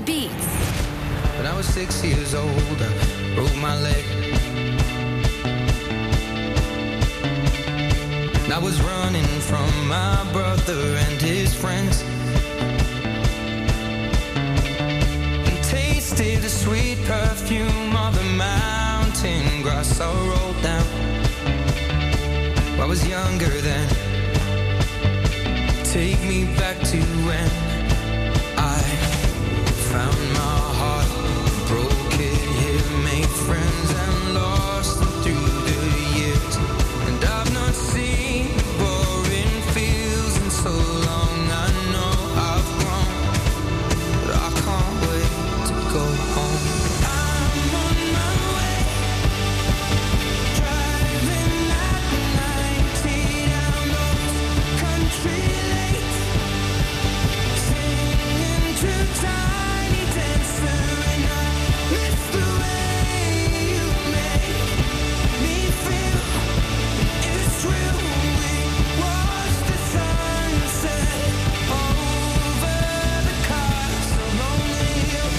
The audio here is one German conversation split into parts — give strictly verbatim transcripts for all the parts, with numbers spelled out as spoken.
beats. When I was six years old, I broke my leg. And I was running from my brother and his friends, and tasted the sweet perfume of the mountain grass I rolled down. I was younger then. Take me back to when I found my heart, broke it here, made friends and lost them through the years. And I've not seen boring fields in so long. I know I've grown, but I can't wait to go home. I'm on my way, driving at ninety down those country lanes, singing to Tiny Dancer, and I miss the way you make me feel. It's real. We watch the sunset over the castle on the hill.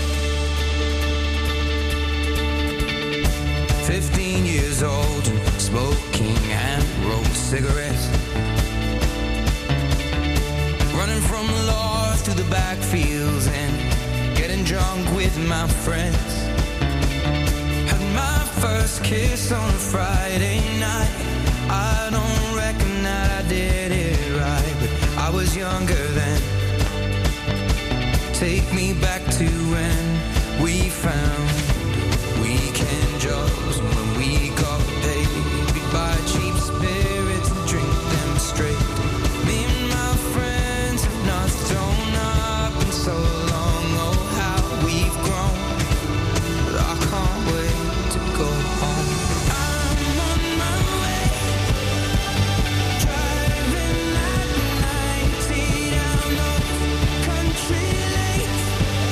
Fifteen years old, smoking and rolled cigarettes, running from the law through the backfields and getting drunk with my friends. Had my first kiss on a Friday night. I don't reckon that I did it right, but I was younger then. Take me back to when we found weekend jobs, when we got paid. We'd buy cheap spirits and drink them straight. Me and my friends have not thrown up in so long. Oh, how we've grown, but I can't wait to go home. I'm on my way, driving at ninety down those country lanes,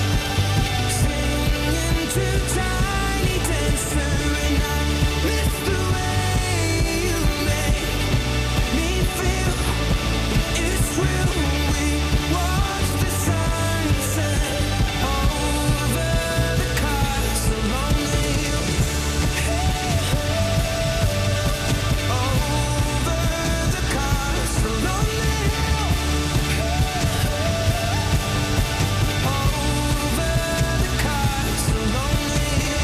singing to Tiny Dancer, and I miss the way you make me feel. It's real. We watch the sunset over the castle on the hill. Over the castle on the hill. Over the castle on the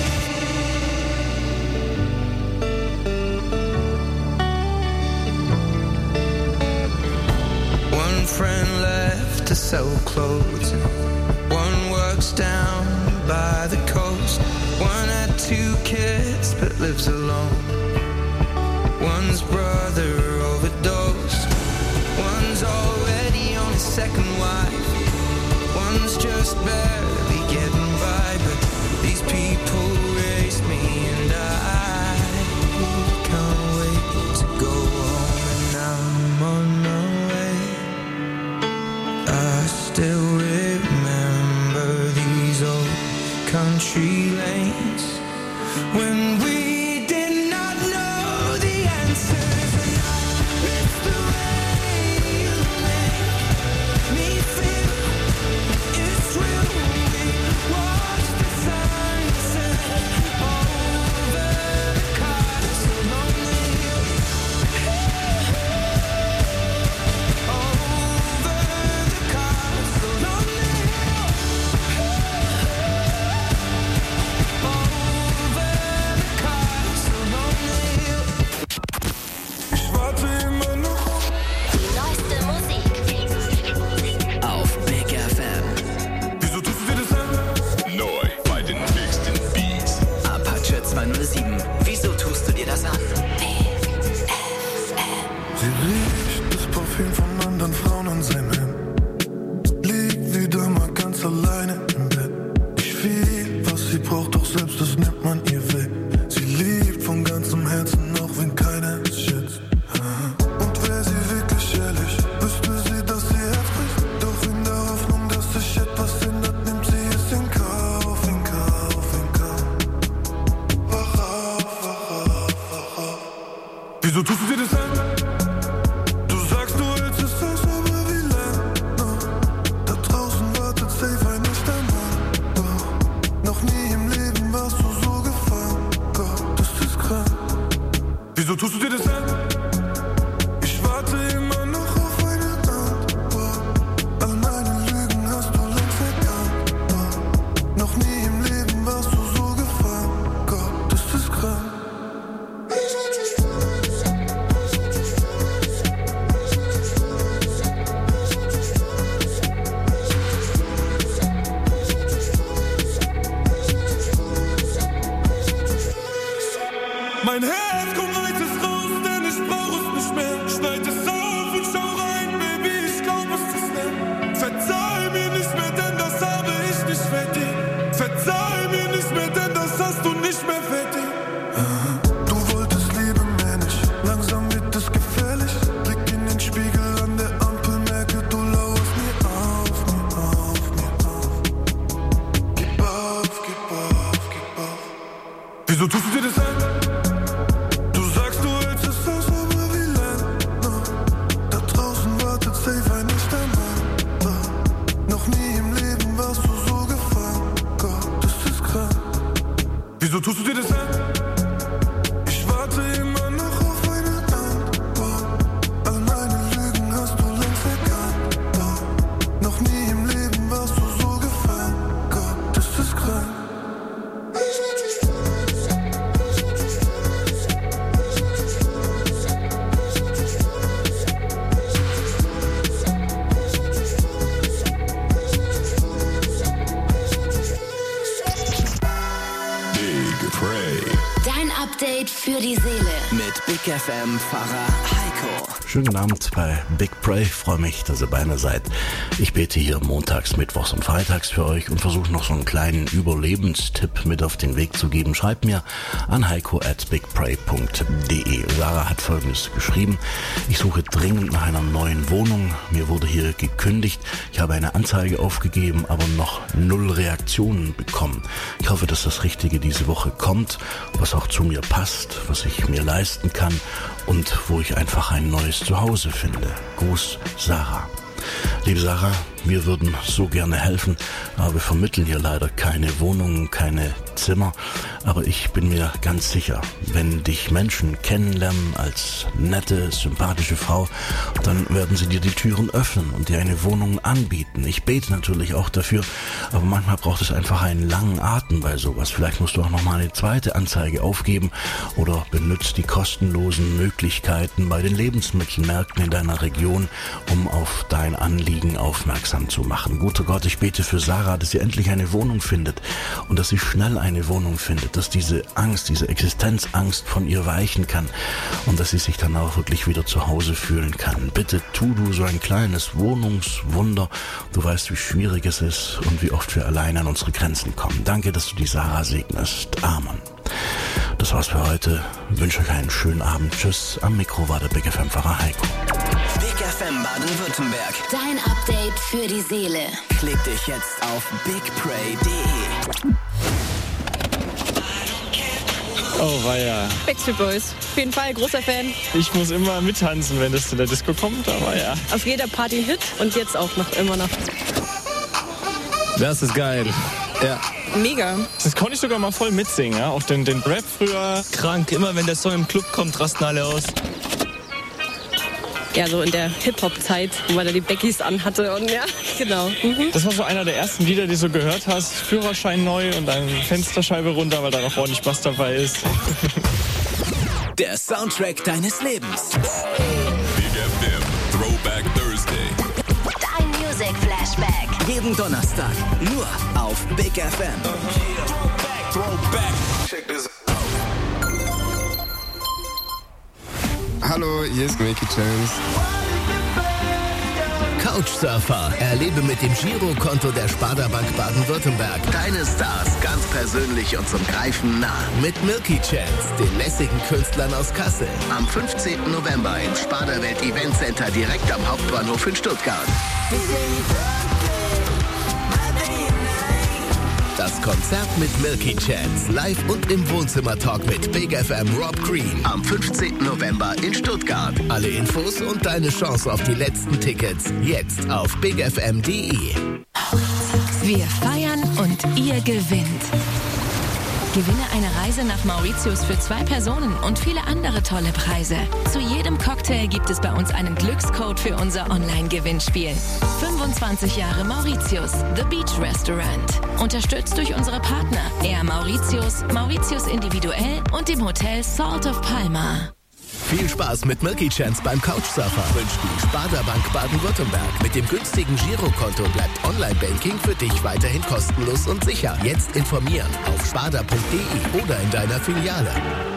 hill. One friend left to sell clothes, one works down by the coast. One had two kids but lives alone. One's brother overdosed. One's already on his second wife. One's just barely getting by. But these people raised me, and I can't wait to go home. And I'm on my way. I still remember these old country lanes when we did not know the answers, and I miss the way you make me feel. It's real. We watch the sunset over the castle on the hill. Over the castle on the hill. Over the castle. tust du dir das an? Ich warte immer noch auf eine Antwort. All meine Lügen hast du längst erkannt. Noch nie im Leben warst du so gefangen. Gott, das ist krank. Dein Update für die Seele. Mit Big F M-Pfarrer Heiko. Schönen guten Abend bei Big Pray. Ich freue mich, dass ihr bei mir seid. Ich bete hier montags, mittwochs und freitags für euch und versuche noch so einen kleinen Überlebenstipp mit auf den Weg zu geben. Schreibt mir an heiko at bigpray punkt de. Sarah hat Folgendes geschrieben. Ich suche dringend nach einer neuen Wohnung. Mir wurde hier gekündigt. Ich habe eine Anzeige aufgegeben, aber noch null Reaktionen bekommen. Ich hoffe, dass das Richtige diese Woche kommt, was auch zu mir passt, was ich mir leisten kann und wo ich einfach ein neues Zuhause finde. Gruß, Sarah. Liebe Sarah, wir würden so gerne helfen, aber wir vermitteln hier leider keine Wohnungen, keine Zimmer. Aber ich bin mir ganz sicher, wenn dich Menschen kennenlernen als nette, sympathische Frau, dann werden sie dir die Türen öffnen und dir eine Wohnung anbieten. Ich bete natürlich auch dafür, aber manchmal braucht es einfach einen langen Atem bei sowas. Vielleicht musst du auch nochmal eine zweite Anzeige aufgeben oder benutzt die kostenlosen Möglichkeiten bei den Lebensmittelmärkten in deiner Region, um auf dein Anliegen aufmerksam zu machen. Guter Gott, ich bete für Sarah, dass sie endlich eine Wohnung findet und dass sie schnell eine Wohnung findet, dass diese Angst, diese Existenzangst von ihr weichen kann und dass sie sich dann auch wirklich wieder zu Hause fühlen kann. Bitte tu du so ein kleines Wohnungswunder. Du weißt, wie schwierig es ist und wie oft wir allein an unsere Grenzen kommen. Danke, dass du die Sarah segnest. Amen. Das war's für heute. Ich wünsche euch einen schönen Abend. Tschüss. Am Mikro war der Big F M-Pfarrer Heiko. Big F M Baden-Württemberg. Dein Update für die Seele. Klick dich jetzt auf bigpray punkt de. Oh weia. Backstreet Boys. Auf jeden Fall, großer Fan. Ich muss immer mittanzen, wenn das zu der Disco kommt, aber ja. Auf jeder Party ein Hit und jetzt auch noch immer noch. Das ist geil. Ja. Mega. Das konnte ich sogar mal voll mitsingen, ja. Auch den, den Rap früher. Krank, immer wenn der Song im Club kommt, rasten alle aus. Ja, so in der Hip-Hop-Zeit, wo man da die Beckys anhatte und ja, genau. Mhm. Das war so einer der ersten Lieder, die du so gehört hast. Führerschein neu und dann Fensterscheibe runter, weil da noch ordentlich Bass dabei ist. Der Soundtrack deines Lebens. Big F M Throwback Thursday. Dein Music Flashback. Jeden Donnerstag nur auf Big F M. Throwback, Throwback. Check this out. Hallo, hier ist Milky Chance. Couchsurfer. Erlebe mit dem Girokonto der Sparda Bank Baden-Württemberg deine Stars ganz persönlich und zum Greifen nah. Mit Milky Chance, den lässigen Künstlern aus Kassel. Am fünfzehnten November im Sparda Welt Event Center direkt am Hauptbahnhof in Stuttgart. Das Konzert mit Milky Chance, live und im Wohnzimmertalk mit Big F M Rob Green. Am fünfzehnten November in Stuttgart. Alle Infos und deine Chance auf die letzten Tickets jetzt auf big f m punkt de. Wir feiern und ihr gewinnt. Gewinne eine Reise nach Mauritius für zwei Personen und viele andere tolle Preise. Zu jedem Cocktail gibt es bei uns einen Glückscode für unser Online-Gewinnspiel. fünfundzwanzig Jahre Mauritius, The Beach Restaurant. Unterstützt durch unsere Partner Air Mauritius, Mauritius Individuell und dem Hotel Salt of Palma. Viel Spaß mit Milky Chance beim Couchsurfer. Wünscht die Sparda Bank Baden-Württemberg. Mit dem günstigen Girokonto bleibt Online-Banking für dich weiterhin kostenlos und sicher. Jetzt informieren auf sparda punkt de oder in deiner Filiale.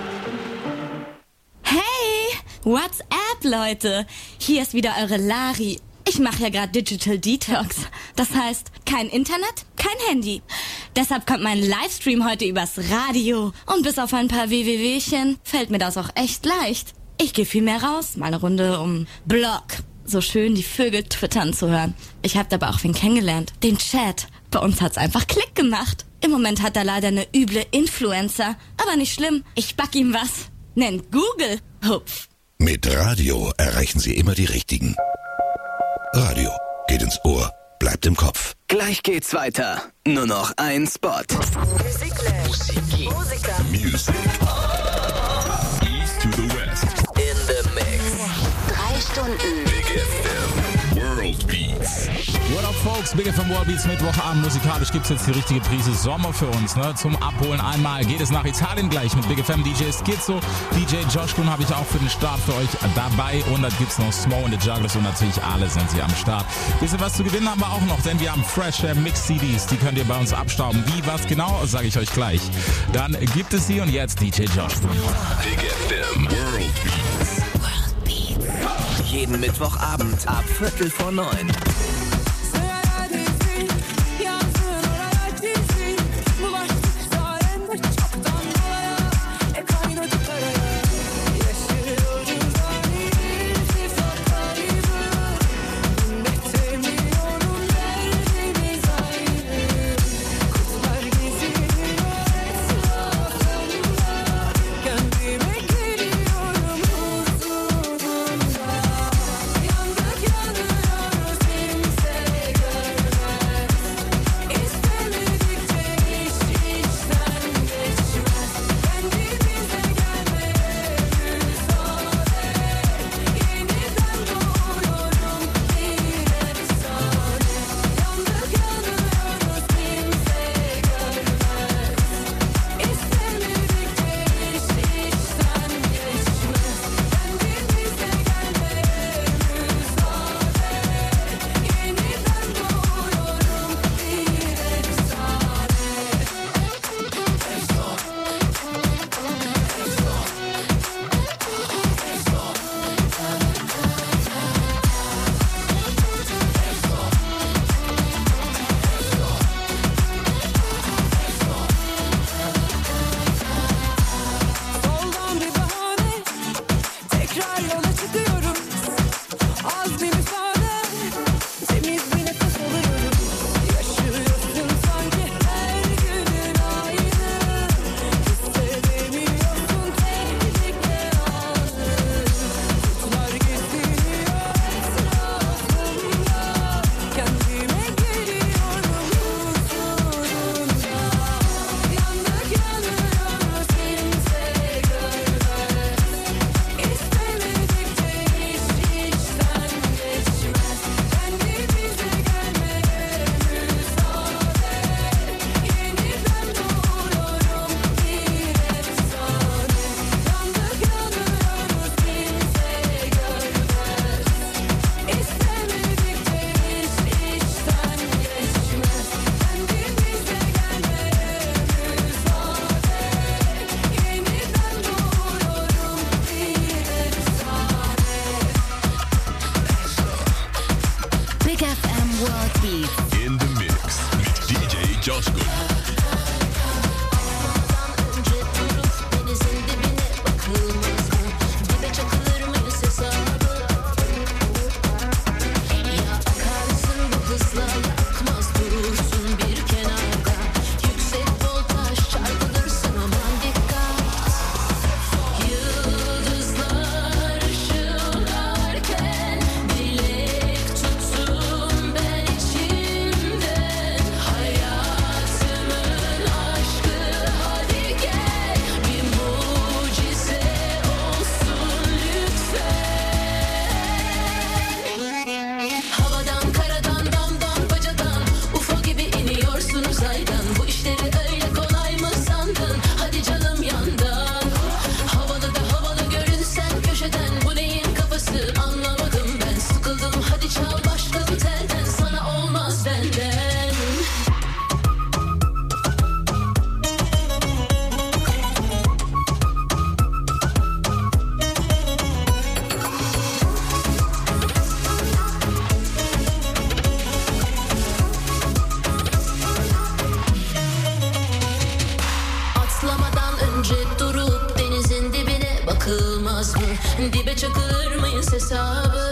Hey, what's up, Leute? Hier ist wieder eure Lari. Ich mache ja gerade Digital Detox. Das heißt, kein Internet, kein Handy. Deshalb kommt mein Livestream heute übers Radio. Und bis auf ein paar WWWchen fällt mir das auch echt leicht. Ich gehe viel mehr raus, mal eine Runde um Block. So schön die Vögel twittern zu hören. Ich habe dabei auch wen kennengelernt, den Chat. Bei uns hat's einfach Klick gemacht. Im Moment hat er leider eine üble Influencer. Aber nicht schlimm, ich back ihm was. Nennt Google. Hupf. Mit Radio erreichen Sie immer die Richtigen. Radio geht ins Ohr bleibt im Kopf. Gleich geht's weiter. Nur noch ein Spot. Musik. Music. East to the West. In the Mix. Drei Stunden. Big F M. World Beats. What up, folks? Big F M World Beats, Mittwochabend. Musikalisch gibt's jetzt die richtige Prise Sommer für uns, ne? Zum Abholen einmal geht es nach Italien gleich mit Big F M D J Skizzo. D J Josh Kuhn habe ich auch für den Start für euch dabei. Und dann gibt's noch Smo und the Jugglers und natürlich alle sind sie am Start. Bisschen was zu gewinnen haben wir auch noch, denn wir haben Fresh Mix C Ds. Die könnt ihr bei uns abstauben. Wie, was genau, sage ich euch gleich. Dann gibt es sie und jetzt D J Josh Kuhn. Big F M World Beats. World Beats. Jeden Mittwochabend ab Viertel vor neun. Dibe çakılır mıyız hesabı?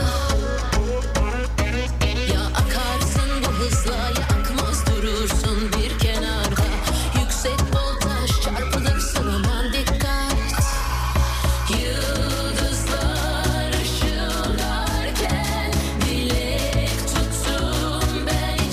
Ya akarsın bu hızla ya akmaz durursun bir kenarda. Yüksek voltaj çarpılırsın aman dikkat. Yıldızlar ışıldarken dilek tuttum ben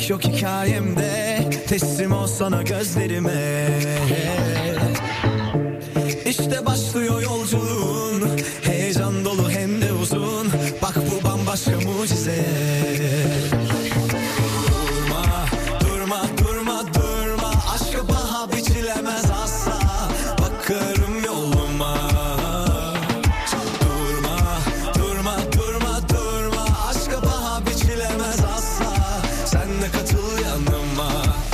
Beklemek yok hikayemde, teslim ol sana gözlerime. İşte başlıyor yolculuğun, heyecan dolu hem de uzun. Bak bu bambaşka mucize. Durma, durma, durma, durma. Aşka paha biçilemez asla. Bakarım yoluma. Durma, durma, durma, durma. Aşka paha biçilemez asla. Sen de katıl yanıma.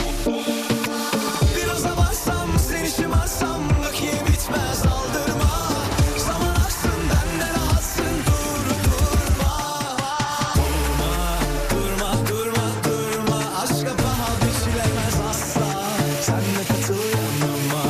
Biraz avarsam, seni şımarsam, vakit bitmez aldırma. Zaman aksın, benden rahatsın, dur durma. Durma, durma, durma, durma. Aşka paha biçilemez asla. Sen de katıl yanıma.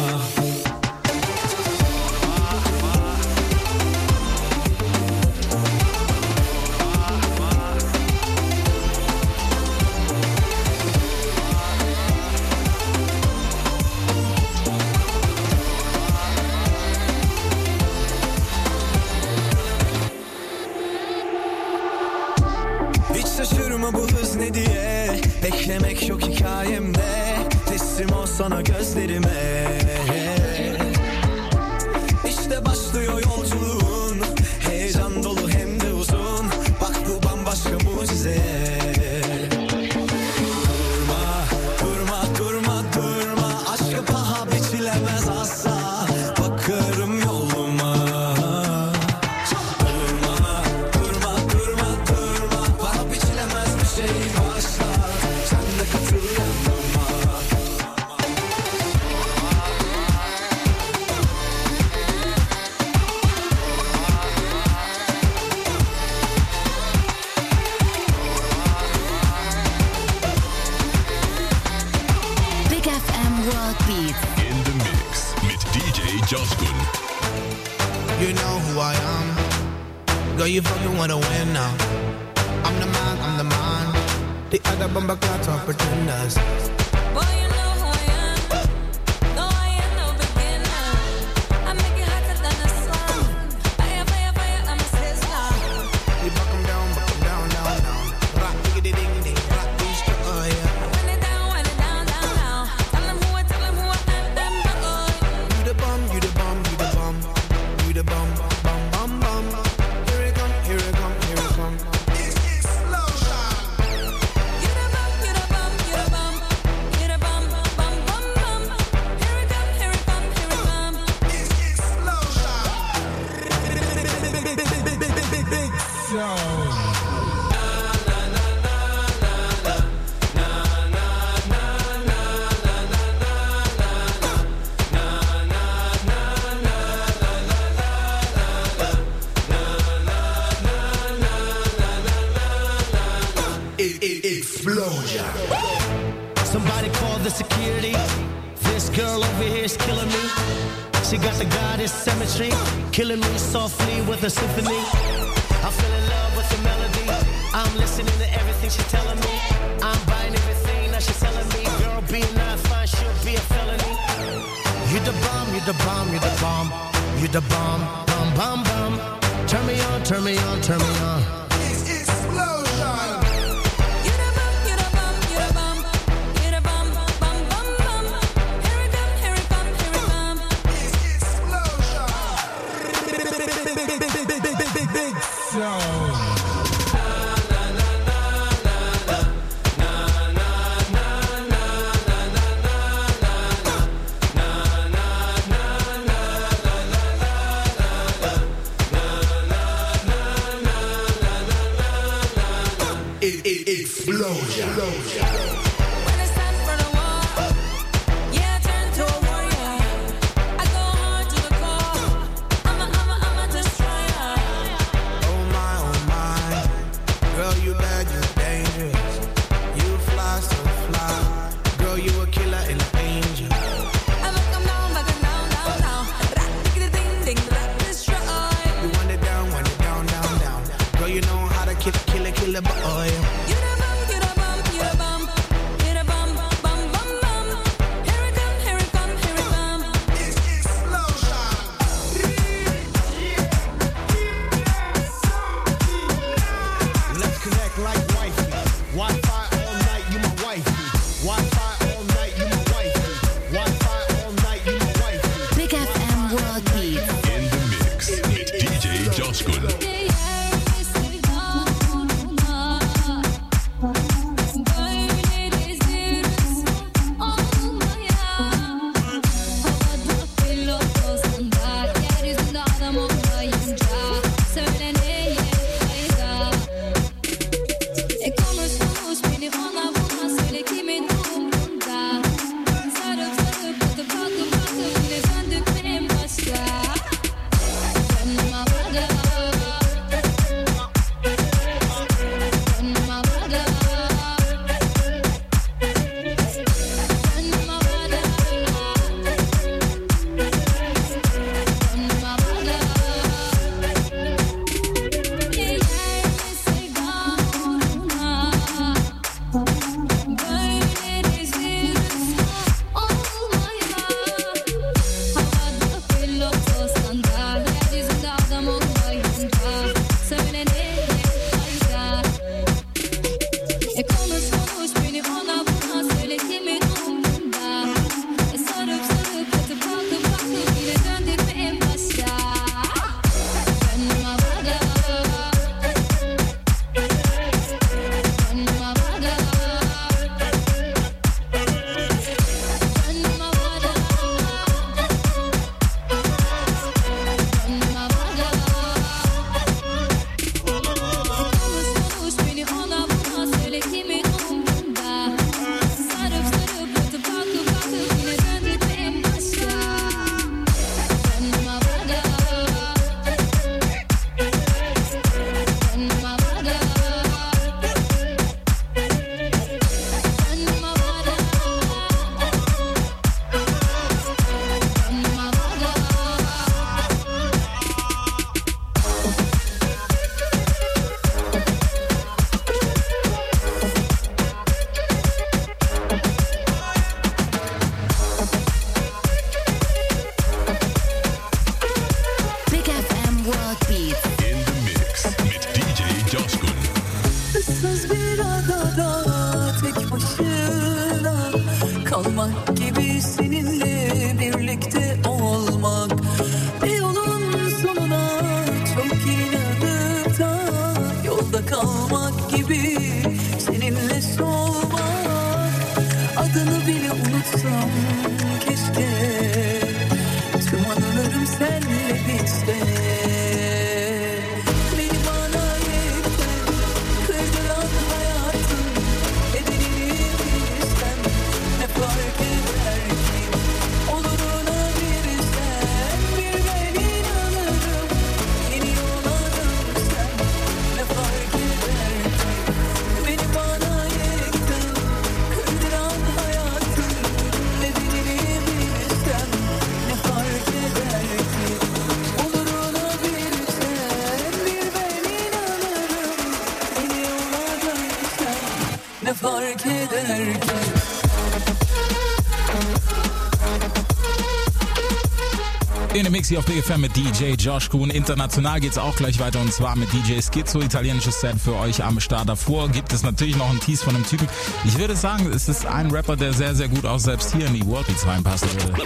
Hiç şaşırma bu hız ne diye. Beklemek yok hikayemde, teslim ol sana gözlerime. İşte başlıyor yolculuğun, heyecan dolu hem de uzun. Bak bu bambaşka mucize. Durma, durma, durma, durma. Aşka paha biçilemez asla. Bakarım yoluma. Durma, durma, durma, durma. Paha biçilemez bir şey başla. Sen de katıl yanıma. Big F M World Beats. In the mix mit D J Joskun. You know who I am. Girl, you fucking wanna win now. I'm the man, I'm the man. The other bumper clots are pretenders. Boy, you know who I am. No, I am no beginner. I make it hotter than the sun. Fire, fire, fire, I'm a sizzler. We buck 'em down, buck 'em down, down, down. Rock, diggity, ding, ding, rock, these two, oh yeah. Wind it down, wind it down, down, down. Tell them who I, tell them who I am, them boy. You the bum, you the bum, you the bum. You the bum, bum, bum, bum. Here it come, here it come, here it come. It's explosion. You the bum, you the bum, you the bum. You the bum, bum, bum, bum. Here it come, here it come, here it come. It's explosion. Big, big, big, big, big, big, big, big sound. It, it, explosion. Somebody call the security. This girl over here is killing me. She got the goddess symmetry, killing me softly with a symphony. I fell in love with the melody. I'm listening to everything she's telling me. I'm buying everything that she's telling me. Girl, being not fine, she'll be a felony. You the bomb, you the bomb, you the bomb. You the bomb, bomb, bomb, bomb. Turn me on, turn me on, turn me on. It's explosion. You the bum, you the bum, you the bum. You the bum, bum, bum, bum. Here it come, here it come, here it come. It's explosion. Big, big, big, big, big, big, big, big, big sound. It, it, explosion. When it's time for the war, yeah, I turn to a warrior. I go hard to the core. I'm a, I'm a, I'm a destroyer. Oh my, oh my. Girl, you bad, you dangerous. You fly so fly. Girl, you a killer and an angel. I look 'em down, back 'em down, down, down. Rock, diggity, ding, ding, rock, destroy. You want it down, want it down, down, down. Girl, you know how to kill, kill it, kill it, boy. You the bum, you the bum, you the bum. Wi-Fi all night, you my wifey. Wi-Fi all night, you my wifey. Big F M World Beats. In the Mix mit D J Coşkun. kalmak gibi seninle birlikte olmak. Bir yolun sonuna çok inanıp da yolda kalmak gibi seninle solmak. Adını bile unutsam keşke, tüm anılarım seninle bitse. Ne fark eder ki? In dem Mix hier auf Big F M mit D J Josh Kuhn. International geht's auch gleich weiter und zwar mit D J Skizzo. Italienisches Set für euch am Start. Davor gibt es natürlich noch einen Tease von einem Typen. Ich würde sagen, es ist ein Rapper, der sehr, sehr gut auch selbst hier in die World Beats reinpassen würde.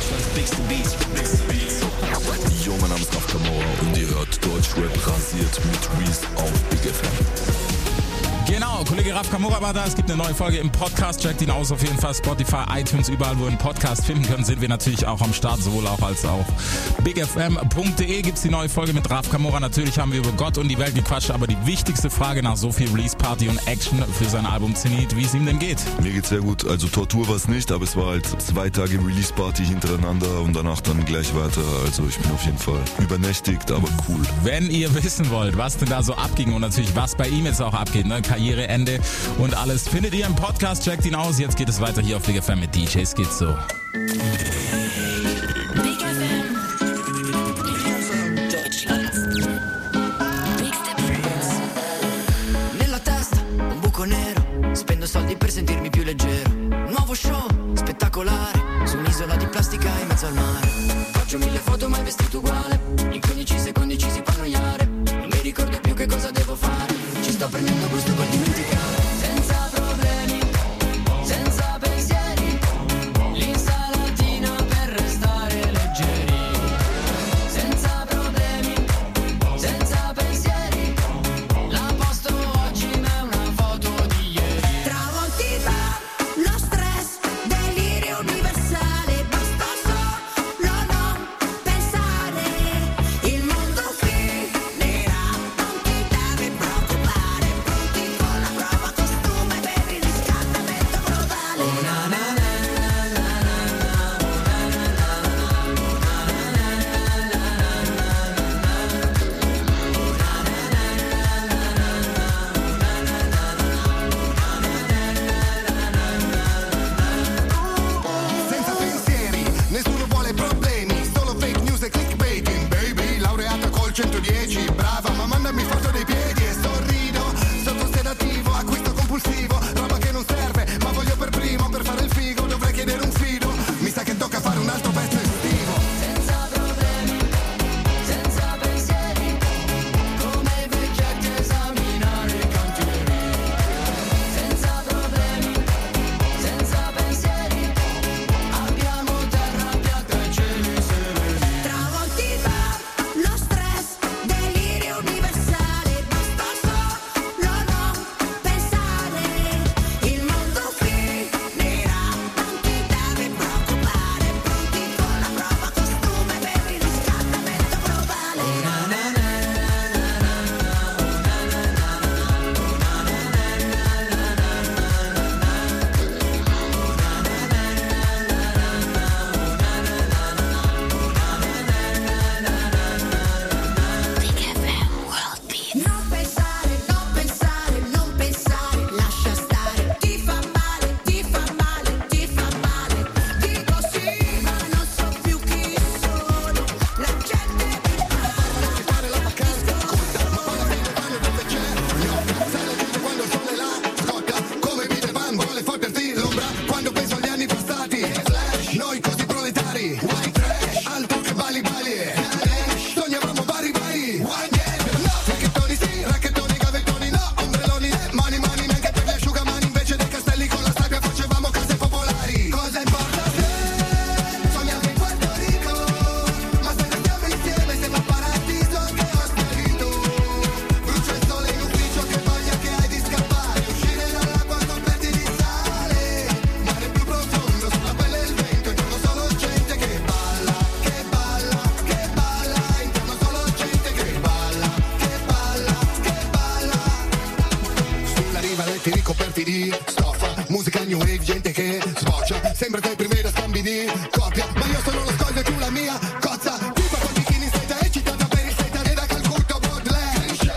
Jo, mein Name ist Raf Kamora und ihr hört Deutschrap rasiert mit Reese auf Big F M. Genau, Kollege Raf Kamora war da. Es gibt eine neue Folge im Podcast. Checkt ihn aus auf jeden Fall. Spotify, iTunes, überall, wo ihr einen Podcast finden könnt, sind wir natürlich auch am Start, sowohl auch als auch big f m punkt d e gibt's die neue Folge mit Raf Kamora. Natürlich haben wir über Gott und die Welt gequatscht, aber die wichtigste Frage nach so viel Release-Party und Action für sein Album Zenit, wie es ihm denn geht. Mir geht's sehr gut. Also Tortur war es nicht, aber es war halt zwei Tage Release-Party hintereinander und danach dann gleich weiter. Also ich bin auf jeden Fall übernächtigt, aber cool. Wenn ihr wissen wollt, was denn da so abging und natürlich was bei ihm jetzt auch abgeht, ne? Karriereende und alles, findet ihr im Podcast. Checkt ihn aus. Jetzt geht es weiter hier auf Big F M mit D J Skizzo. Big F M, Deutschlands Bigste Prince. Nella testa un buco nero, spendo soldi per sentirmi più leggero. Nuovo show spettacolare su un'isola di plastica in mezzo al mare. Faccio mille foto mai vestito uguale, in quindici secondi ci si può annoiare. Non mi ricordo più che cosa devo fare, ci sto prendendo gusto col dimenticare. Senza problemi, senza D, copia